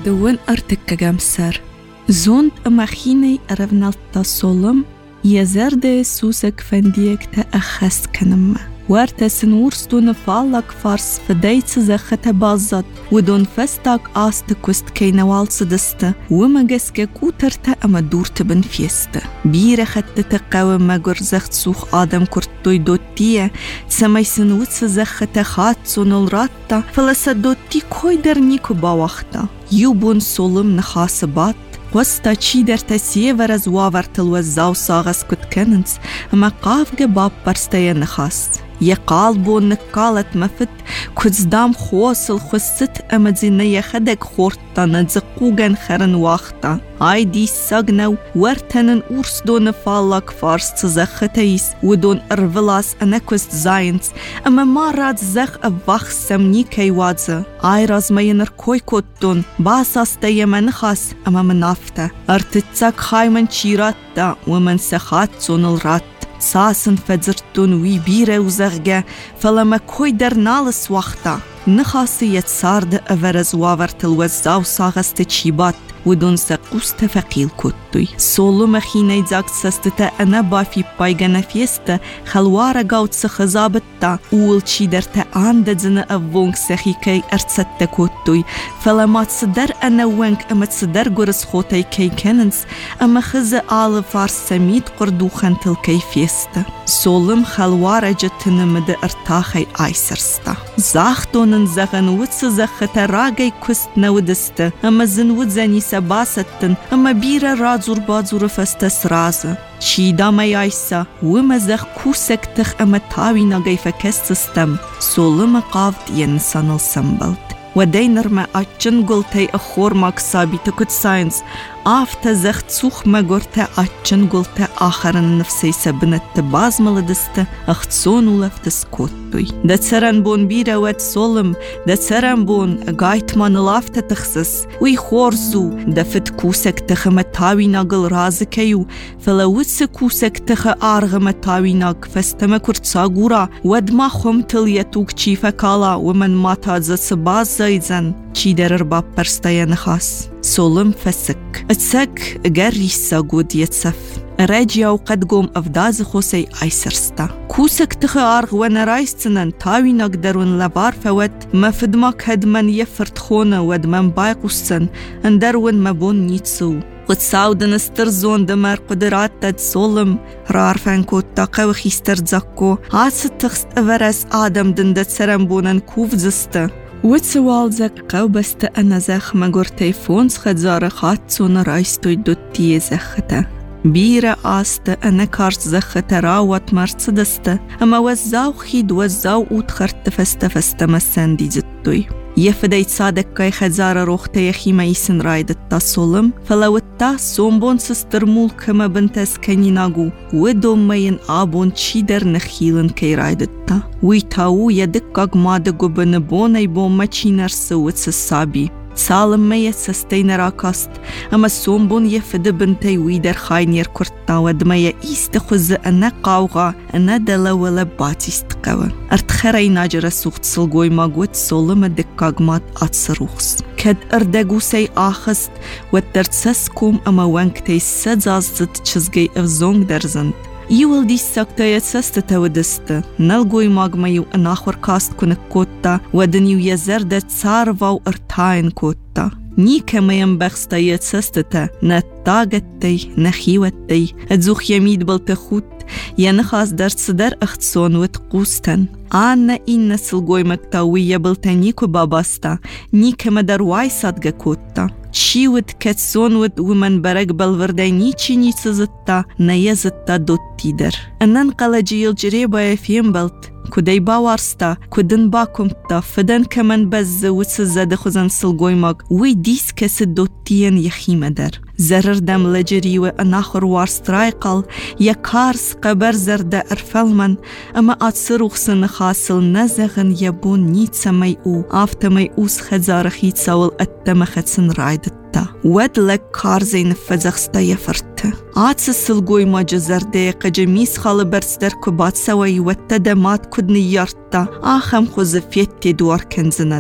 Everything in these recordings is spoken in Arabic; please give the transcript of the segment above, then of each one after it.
دوون ارتك جمسر زوند مخيني أرفنالتا صولم يزرد سوسك فنديك تأخست كنما وارتا سنورستون فالك فارس فدايت زخت بازد ودون فستاك آست كست كينوال صدست ومجسك كوترتا أما دورت بن فيست بير خدت تقاوم مجر زخت سوخ آدم كرتوي دوتيه سماي سنوت زخت خات سنول راتا فلسا دوتي كويدر نيكو باوختا يوبون صولم نخاسبات وستا چیدر تسیه ورز واورتل و زاو ساغس کت کننس اما قاف باب برستای نخاست یه قالبون نکالت مفت کزدام خوصل خست اما زینه یخدک خورتا نزقوگن خرن واختا آی دی ساگنو ورتنن اورس دون فالک فارس تزختیس و دون ارفلاس انکوست زاینس اما ما راد زخ اوخ سمنی کی وادزه آی رازمینر کوی کتون باساسته یمن خاس اما منافته ارتتساک خای من چیرات دا و من سخات سونل رات ساسن فزرتون وی بیره و زغگه فلما کوی در نالس وقتا نخاصیت سارد اورز واورتل و زاو ساغست چیبات ودون سقوست فقيل كتوي سولو مخيني زاكت سستتا انا بافي بايغانا فيستا خلوارا غاوت سخزابتا اول چيدرتا آندزن اوونك سخيكي ارتستا كتوي فلما تصدر انا وانك اما تصدر غرس خوتاي كي كننس اما خز آل فارس سميد قردو خانتل كي فيستا سولم خلوارا جتنمد ارتاخي ايسرستا زاختونن زغن وتس زختا راغي كست نودستا اما زنود زني سباستن اما بيرا رازور بازور فستس رازه چیدا میایسا و مزخ کوسک تخ اما تاوینا گیفه کستستم سولم قافت ینسانل سنبلت و دینر ما اچن گلتی اخور ماکسابی تکت ساینس آفتا زخت سوخ مگورتا اچن گلتا آخرن نفسی سبنت باز ملدست اختسون لفتس کوتوی دا تسرن بون بیره ود سولم دا تسرن بون گایت من لافتا تخصص وی خورزو دا فت کوسک تخ متاوی ناگل رازکیو فلوتس کوسک تخ آرغ متاوی ناگ فستم کرد ساگورا ود ما خمتل یتوک چیفه کالا و من ما تازس باز زایزن چی در ارباب پرستای نخاس سولم فسك اتسك اقريسا قود يتسف راجيا وقد قوم افداز خوسي ايسرستا كوسك تخارغ وانا رايستنن تاوي نقدرون لبار فوت ما فدمك هدمن يفرت خونه ودمن بايقوسن اندرون مبون نيتسو قد ساودن استرزون دمر قدرات تد سولم رارفن كوت تاقا وخيستر زكو عاست تخست افرس آدم دندت سرنبونن كوف زستا وتسوالزك قوبست أنا زخ مجور تيفونس خدزار خاتسون رايستوي دوتي زخته بيرا آست أنا كارت زخته راوات مرسدست أما وزاو خيد وزاو وتخرت فست مساندي زتوي يفديت صادق كاي خزار روخته يخي ميسن رايدت تصولم فلوتا سومبون سسترمول كما بنتس كنيناغو ودوم مين آبون چيدر نخيلن كي رايدتا ويتاو يدقاق مادقو بنبوني بوم مچينر سوت سسابي سالم ميت سستين راكاست اما سومبون يفد بنتي ويدر خاينير كرتا ودمية ايستخوز انا قاوغا انا دلا ولا باتيست قوى ارتخري ناجر سوخت سلقوي ماغوت سولم دقاق مات اتسروخس كد اردقو سي آخست ودرتسسكوم اما وانكتي سدزازت چزگي افزونگ درزند يول دي ساكتا يتسست ودست نلقوي ماغميو اناخور كاست كونك كوتا ودنيو يزرد تسارفاو ارتاين كوتا نيكا ما ينبغستا يتسستتا نتاغتي نخيوتي اتزوخ يميد بلتخوت ينخاص درت صدر اختسون وتقوستن آنا إن سلقوي مكتاوية بلتنيكو باباستا نيكا مدر واي صدقا كوتا چیود کتسون ود ومن برگ بلورده نیچی نیچزتا نیزتا دوتی در انن قلجیل جریبای فیم بلت کدی باورستا کدن باکمتا فدن کمن بز وتسزد خزن سلگوی مگ وی دیس کس دوتین یخیم در زرر دم لجری و اناخر وارسترایقل یا کارس قبر زرده ارفلمن اما اتسروخ سن خاصل نزغن یبون نیت سمی او آفت می اوس خزار خیت سول اتمخت سن رایدتا ود لک کار زین فزخستا یفرت آتس سلگوی ما جزرده قجمیس خال برستر کبات سوی و تدمات کدنی یارتا آخم خوزفیت دوار کنزنن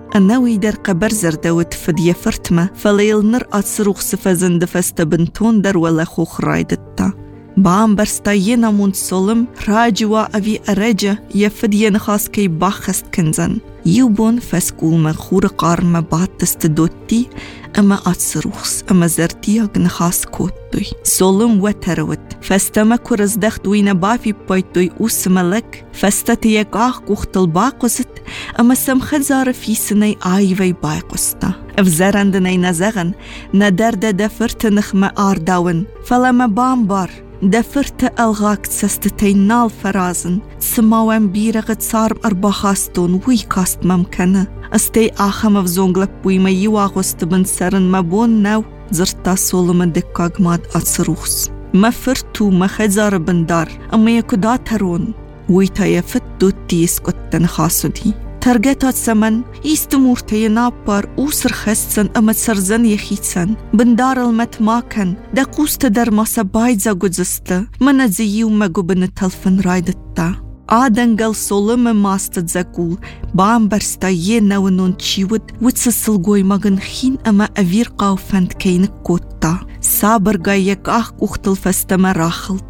أناوي در قبر زردوت فدية فرتمة فليل نر أتصروخ سفزن دفست بنتون در ولا خوخ رايدتا بام برستاينا مون سولم راجوا أبي أرجة يفدية نخاس كي باخست كنزن يوبون فسكول مخور قارم بعد تستدوتي أما أتصروخس أما زرتيا نخاس كوتوي سولم وتروت فاستما كرز دخت وين بافي بايتوي أوسملك فاستتيك كوختل باقوست أما سمخزار في سني آيوي باقوستا افزرندني نزغن ندرد دفرت نخمة آرداون فلما بامبار دفرت ألغاك تستتين نال فرازن سماوان بيرغت صار أرباخاستون ويكاست ممكنة استي آخم فزونغلب ويما يواغوست بن سرن مبون ناو زرتا سولم دكاغ ماد أتصروخس ما فرتو ما خزار بندار أما يكدا ترون ويتا يفتو تيس كتن خاصو دي ترجتات سمن يستمورتي نابار أوسر خسن أما سرزن يخيتسن بندار المت ماكن دقوست در ماسا بايدزا قدزست من زيو مگو بن تلفن رايدتا آدنگل سولم ماستد زقول بام برستا ينونون تشيود وتسسلگوي مغن خين أما أفير قاوفند كينك كوتا صابر غايك كوختل فستما راخلت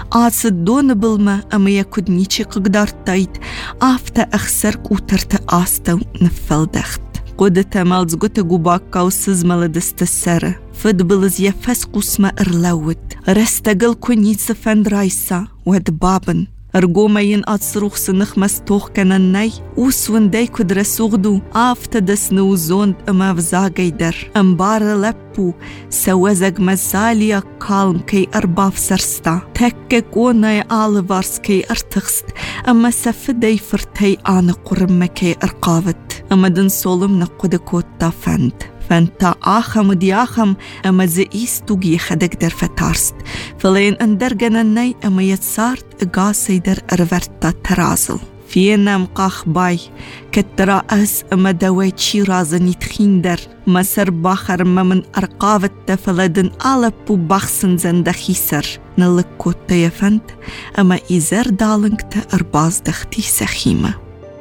آسد دون بلما أما يكود نيچي قدار تايد آفتا أخسر كوترت آستا نفلدخت قد تمالز قد قباكاو سزمال دست السر فد بلز يفس قسما إرلوت رستقل كونيت سفند رايسا ود بابن أرجومين أتصروخ سنخ مستوخ كنناي وسون داي كدر سوغدو آفتا دسنو زوند أما فزاقي در أمبار لبو سوزق مزاليا كالم كي أرباف سرستا تكك وناي آلوارس كي أرتخست أما سفداي فرتاي آن قرم كي أرقاوت أما دن سولم نقود كوتا فند فانتا آخم ودي آخم أما زئيستوغ يخدك در فتارست فلين اندرگن الناي أما يتسارت اقاسي در أرورتا ترازل فينا مقاخ باي كترا أس أما دواي تشي رازن يتخين در مسر باخر من أرقاوت تفلدن آلبو باخسن زندخي سر نلقوت تيفند أما إزر دالنك تا أرباز دختي سخيمة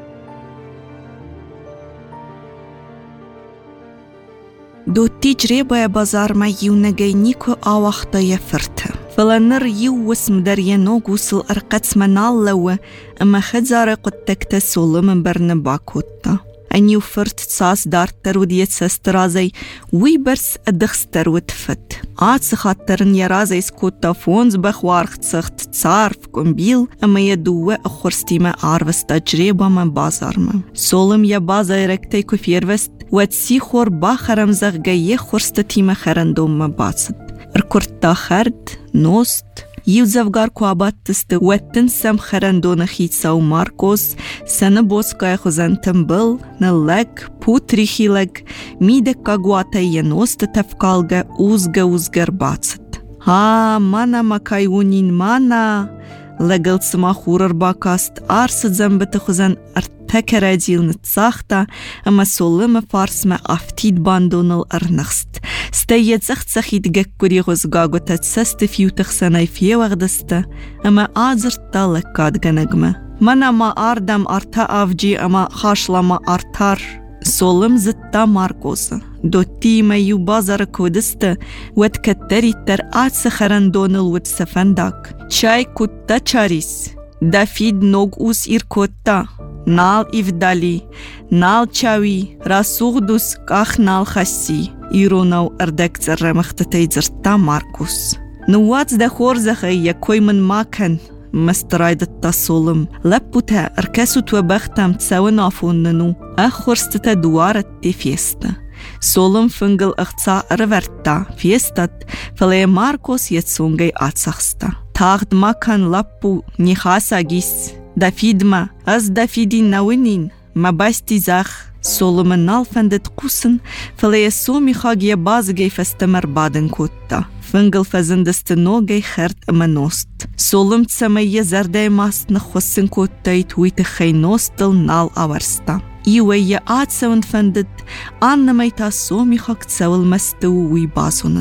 دو تجربة بازار ما يونغي نيكو آوختا يفرتا فلنر يو وسم در ينوغ وصل أرقات منال لو أما خزار قد تكتسول من برنباكوتا أن يفرت تساس دار تروديت سسترازي ويبرس أدخستر وتفت آتس خاطرن يرازي سكوتا فونز بخوارخت سخت تصارف كمبيل أما يدوه أخورستيما عارفس تجربة من بازار ما سولم يا بازار ركتي كفيروست واتسي خور باخرم زغغي خورستتيما خرندوم ما باصد ركورتا خرد نوست يوزفغار كوابات تست واتن سم خرندون خيتساو ماركوس سنبوسكاي خزن تنبل نلك بوتريخيلك ميدك كاغواتا ينوست تفكالغا اوزغر باصد ها مانا مكايونين مانا لقل سما خورر باكاست آرسد زنبت خزن ارتكرا ديل نتساختا اما سولم فارس ما افتيد باندون الارنخست ستيت زخت سخيد غكوري غزغاغو تتسست فيو تخسناي فيه وغدستا اما آزر تالك كاد غنغما مانا ما آردم ارتا افجي اما خاشلا ما ارتار سولم زتا ماركوسا دوتي ما يو بازار كودستا واتكتري تر آتس خرندون الود سفنداك چاي كوتا چاريس دافيد نوغ اوس إركوتا نال إفدالي نال چاوي راسوغدوس كاخ نال خسي إيروناو أردك زر مختتي زرتا ماركوس نواتس دا خورزخي يكوي من ماكن مسترايد التصولم لبوتا اركسو توبختم تساون عفوننو اخورستتا دوارت دي فيستا سولم فنجل اختصا رورتا فيستات فلي ماركوس يتسونغي اتسخستا تاغد ماكن لبو نيخاسا جيس دافيدما از دافيدي ناوينين ما باستي زاخ سولم نال فندت قوسن فلي سومي خاگي بازگي فستمر بادن كوتا فنجل فزندست نوغي خرد اما نوست سولم تسمية زرداي ماست نخوصن كوتاي تويت خي نوستل نال آورستا إيوية آتسون فندت آن نميتا سومي خاك تسول مستو وي باسونن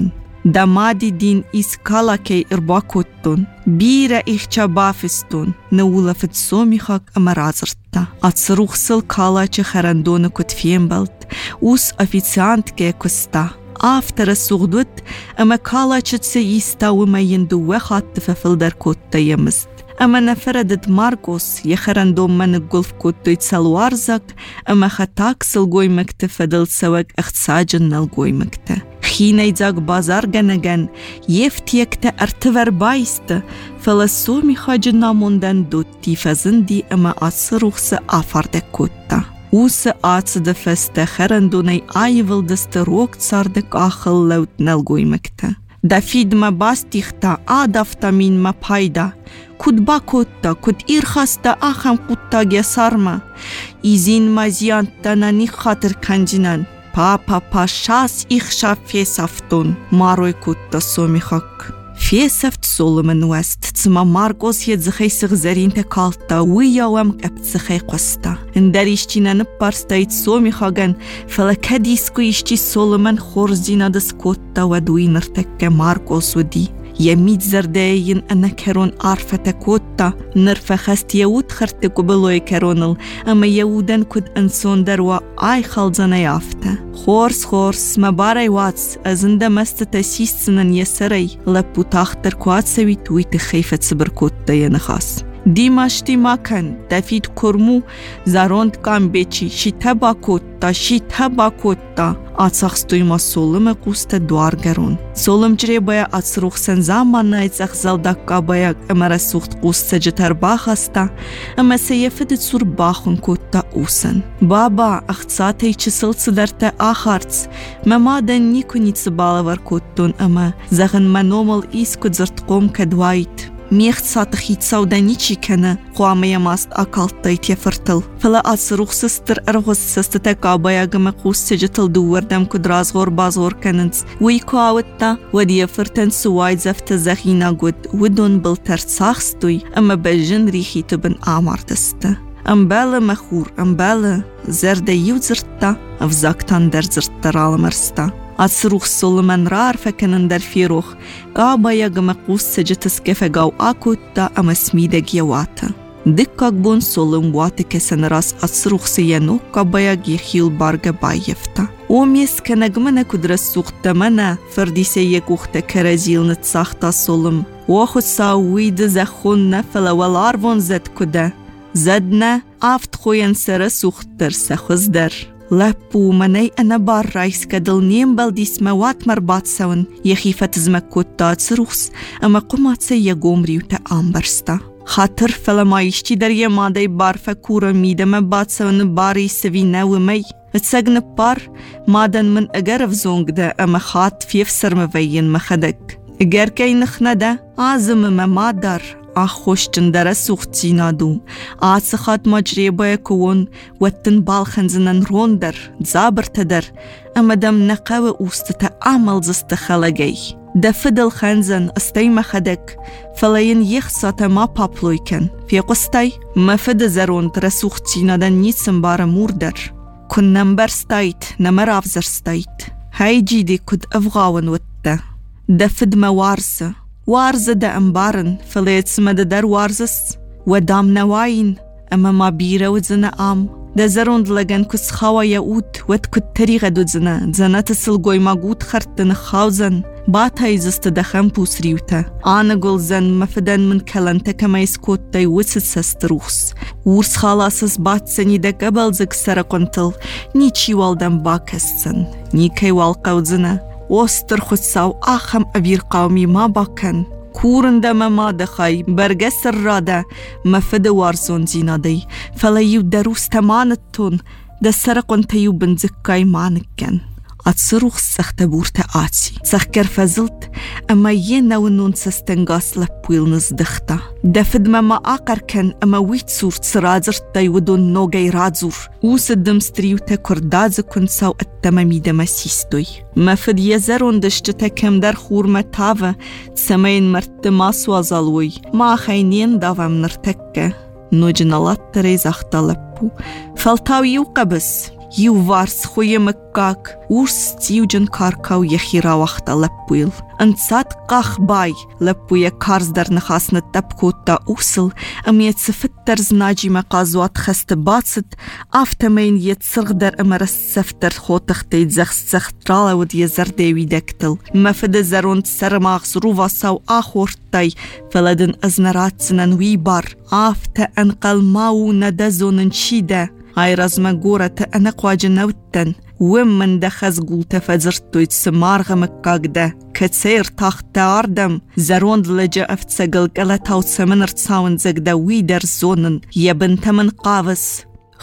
دمادي دين إسكالكي إرباكوتون بيرا إخشا بافستون نولا فت سوميخاك أمرازرتا أتصروخ سل كالا چه خرندون كت فيمبلت وس أفيتسانت كي كستا آفتر السغدوت أما كالا چه تسيستا وما يندوه خاطفة فلدر كوتا يمست أما نفردت ماركوس يخرندون من القلف كوتو يتسالوارزك أما خطاك سلقوي مكتا فدل سواك اختصاجن نلقوي مكتا خينا يزاق بازار غنغن يفتيكتا ارتور بايست فلسومي خاجنا موندن دوتي فزندي أما أصروخس آفارده كوتا وس آتسد فست خرندوني آيول دست روكت ساردك آخل لوت نلقوي مكتا دافيد ما باستيختا آدافتا مين ما بايدا كود باكوتا كود إرخاستا آخم قوتا جسارما إزين ما زيانتا ناني خاطر كنجنان پا شاس إخشا فيسافتون ماروي كوتا سوميخاك فيسافت سولمن وست تسما ماركوس يدزخي سغزارين تكالتا وياوام ابتزخي قستا انداريشتينا نبارستا يتسوميخاغن فلكاديسكو يشتي سولمن خورزينا دسكوتا ودوي نرتك ماركوس ودي يميت زرداين أنا كرون عارفة كوتا نرفة خست يود خرتكو بلوي كرونل أما يودن كود أنسون دروا آي خالزانا يافتا خورس مباري واتس أزندا مستتا سيسنن يسري لبو تاختر كوات سويت ويت خيفة سبر كوتا ينخاس ديماشتي ماكن دافيد كورمو زاروند كام بيچي شيتابا كوتا آتساخستوی ما سولم قوست دوارگرون سولم جری بایا آتسروخ سن زمان نایتساخ زلدکا بایا امرا سوخت قوست جتر باخستا اما سیفت سور باخون کوتا اوسن بابا اختصاتی چسل صدرتا آخارتس ممادن نیکو نیتس بالور کوتون اما زغن منومل ایسکو زرتقوم کدوایت ميخت ساتخيت سودانيشي كنا قوامي ماست أكالتايت يفرتل فلا أصروخ سستر أرغوز سستتا بايا غمقوس سجتل دوور دم كدراز غور بازور كننس ويكو آوتا ودي يفرتن سواي زفت زخينا قد ودون بلتر ساخستوي أما بجن ريخي تبن آمار دستا أمبالا مخور أمبالا زرده يوزرتا أفزاكتان در زرتا رالمرستا أصروخ سولمن رار فكنن در فيروخ بايا غمقوس سجتس كفقاو آكوتا أما سميدك يواتا دكاك بون سولم واتك سنراس أصروخ سيانو بايا يخيل بارغ بايفتا وميس كنغمنا كدرس سوختا منا فردي سيكوختا كرازيل نتساختا سولم وخد ساويد زخون نفلا والارفون زد كدا زدنا آفت خوين سر سوختر سخزدر لپو منی انا بار رایس کدل نیم بلدیس موات مربات سون یخیفت زمکوت داد سروخس اما قمات سی یگومریو تا آمبرستا خاطر فلمایشتی در یه ماده بار فکورا میدم بات سون باری سوی نو می اتساقن بار مادن من اگر افزونگ ده اما خات فیف سرموین مخدک اگر که نخنه ده آزم مادر آخوش جندر سوختی نادو آسخات مجری باید کون وطن بالخنزنن روندر زابر تدر اما دم نقاو اوستتا عمل زست خلقی دفدل خنزن استی مخدک فلاین یخصاتا ما پاپلوی کن فی قستی مفد زروند رسوختی نادن نیسم بار موردر کن نمبر ستایت نمر افزر ستایت های جیدی کد افغاون وطتا دفد موارسه وارزة دا أمبارن فليت سمد در وارزس ودام نواين أما ما بيرا وزنا آم دا زروند لغن كس خوا يأوت ود كد تريغ دو زنا تسلقوي ما قود خرطن خاوزن باتا يزست دخم بوسريوتا آنا قول زن مفدن من كلانتا كما يسكوت داي وسد سستروخس ورس خالاسس بات سني دا قبل زك سرقنتل نيچي والدن باكستن نيكي والقاو زنا وستر خدساو آخم أبير قومي ما باكن كورن ما دخاي برگس الراده مفد وارزون زينادي فلا يو دروس تمانتون دا سرقن تيو بنزكاي مانكن أتصروخ سخت بورت آتي سخكر فزلت أما ينو نون سستنغاس لبويل نزدختا دفد ما آقر كان أما ويت سورت سرازر تايودون نوغي رازور وسدم ستريوتا كرداز كن ساو التمامي دمسيستوي مفد يزرون دشتتا كم در خورمة تاوة سمين مرت ما سوازالوي ما خينين داوام نرتكه نوجنالات تريز اختلبو فالتاو يوقبس يو وارس خوي مكاك ورس تيوجن كاركاو يخيرا وقت لبويل انصات قاخ باي لبويا كارز در نخاس نتبكو تا اوصل ام يتسفتر زناجي مقازوات خست باتست افتمين يتسرغ در امرس سفتر خوتخ تيتزخ سخترالا ود يزر ديوي دكتل مفد زرون سرماغ روفا ساو آخورتاي فلدن ازنرات سنن ويبار آفت انقل ماو ندزون انشيده هاي رزما جورة أنقوا جنوتن ومن دخز قلت فزرتو يتسمارغ مكاقده كتسير تاخت عردم زرون لجا افتسقل قلتاو تسمن رتساون زقدا ويدر زونن يبنت من قاوس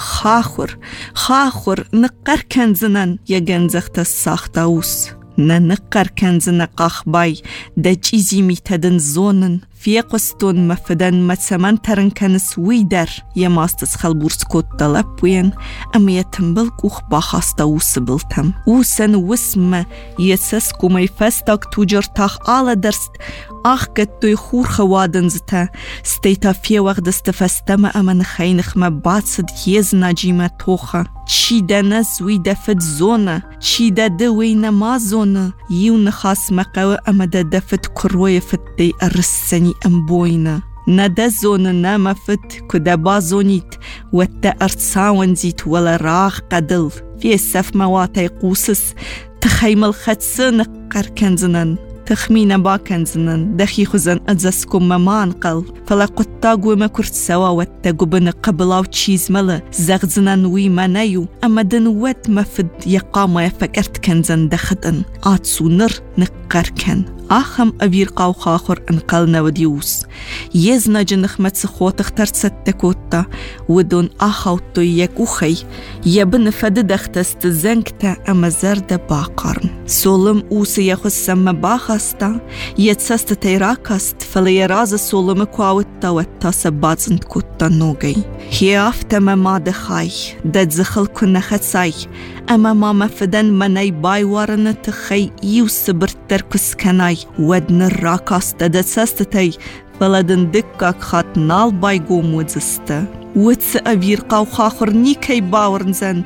خاخر نقر كنزنن يجنزخت الساختاوس ننقر كنزن قاخ باي دا جيزي ميتدن زونن في قستون مفدن متسمان ترن كنس ويدر يماستس خلبورس كوت طلبوين أم يتنبل كوخ باخاستا وسبلتم وسن وسم يسسكو ميفستاك توجر تاخ آلا درست آخ كتو يخور خوادن زتا ستيتا في وقت استفستم أمن خينخ مباتسد يزنا جيما توخا چی دا نزوی دا فت زونه چی دا دوی نما زونه یو نخاس مقاوه اما دا فت کروی فت دی ارسنی امبوینه ندا زونه نما فت کدا بازونیت و تا ارتساون زیت ولا راغ قدل في السف مواتي قوسس تخيمل خدسن قر كنزنن تخمين باكنزنن دخي خزن أجزكم ممان قل فلا قطاق وما كرت سوا واتقو بن قبلاو تشيز ملا زغزنن وي منايو أما دنوات مفد يقام يفكرت كنزن دخدن آتسو نر نقر كن آخم أبير قاو خاخر انقلنا وديوس يزنا جنخ متسخوت اخترت ستكوتا ودون آخوتو يكوخي يبن فد دختست زنكتا أما زرد باقرن سولم اوسي يخص سما باخستا يتسست تيراكست فليراز سولم كواوتا وتا سباتزن كوتا نوغي هي افتما ما دخاي داد زخل كنا خدساي أما ما فدن مناي باي وارن تخي يوسبر تركس كناي ودن الراكاست داد سستتي فلدن دكاك خات نال باي قوم وزستا وتس أبير قاو خاخر نيكي باورنزن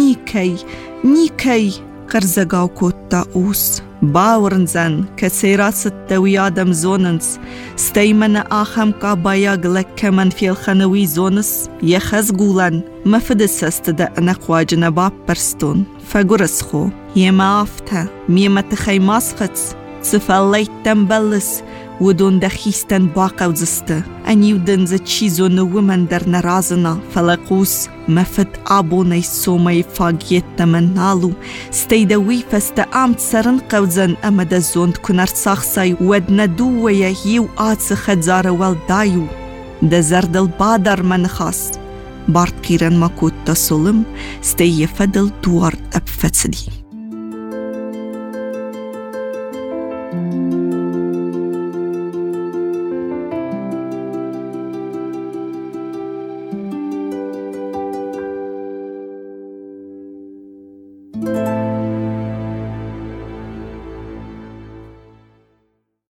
نيكي قرزقاو كوتا اوس باورنزن كسيرات ستوي آدم زوننس ستيمن آخم كاباياغ لك كمن في الخنوي زونس يخز قولن مفدس استدى نقواجنا باب برستون فقرسخو يما آفتا ميما تخي ماسختس سفاليت تنبلس ودون دخيستن باقا وزسته أن يودن زتشيزو نومن در نرازنا فلقوس مفد آبوني سومي فاقيت تمنالو ستيدوي فاستقامت سرن قوزن أمد زوند كنر ساخساي ودنا دوويا هيو آتس خدزار والدايو دا زرد البادر من خاص بارد قيرن ماكوت تسولم ستي يفدل دوار أبفتسدي